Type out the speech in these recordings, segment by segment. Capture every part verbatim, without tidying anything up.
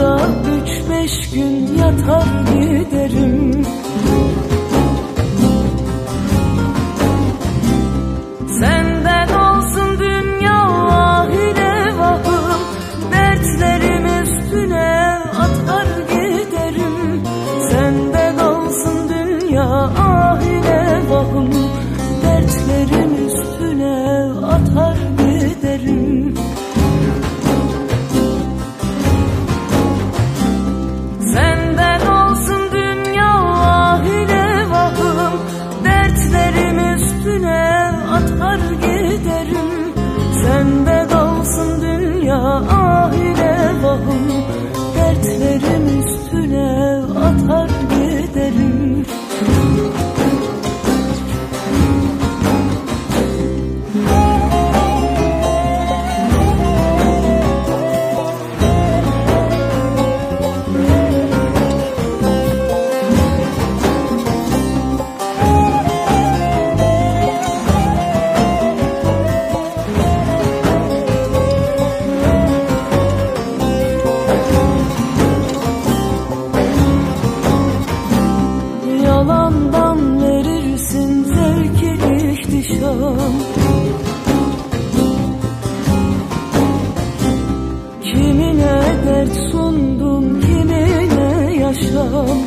Burada üç beş gün yatar giderim. Senden olsun dünya ahire vahım, dertlerim üstüne atar giderim. Senden olsun dünya ahire vahım, dertlerim üstüne atar giderim. Senden olsun dünya ahire vahım, dertlerim üstüne atar giderim. Senden olsun dünya ahire vahım, dertlerim üstüne atar giderim. Yalandan verirsin zevki ihtişam, kimine dert sundun, kimine yaşam.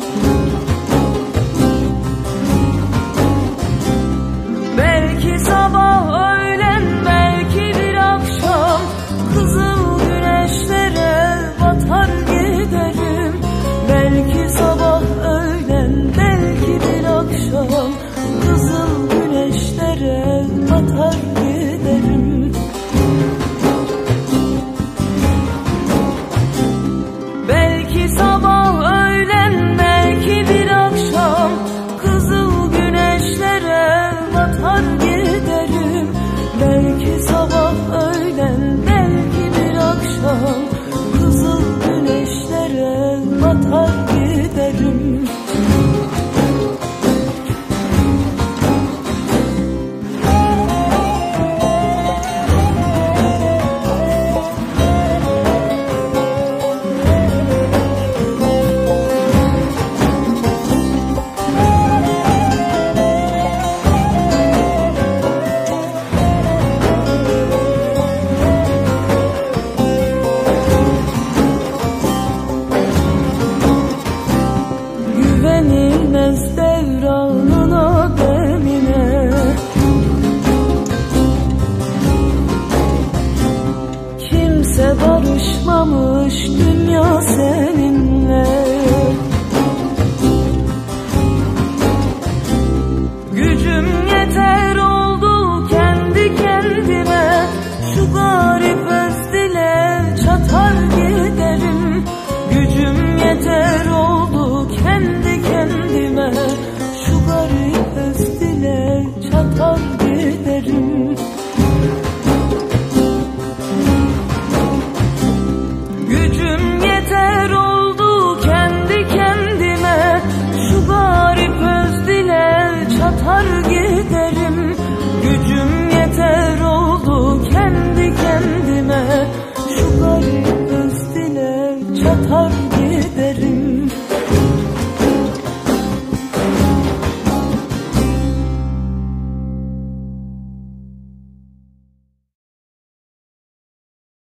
Belki sabah öğlen, belki bir akşam, kızıl güneşlere batar giderim. Belki sabah öğlen, belki bir akşam, kızıl güneşlere batar giderim. Belki sabah öğlen, belki bir akşam, kızıl güneşlere batar giderim. Belki sabah öğlen, belki bir akşam, kızıl güneşlere batar giderim. Güvenilmez devranına demine, kimse barışmamış dünya seninle. Gücüm yeter oldu kendi kendime, şu garip öz dile çatar giderim. Gücüm yeter oldu kendi kendime, şu garip öz dile çatar giderim. Gücüm yeter oldu kendi kendime, şu garip öz dile çatar giderim. Gücüm yeter oldu kendi kendime,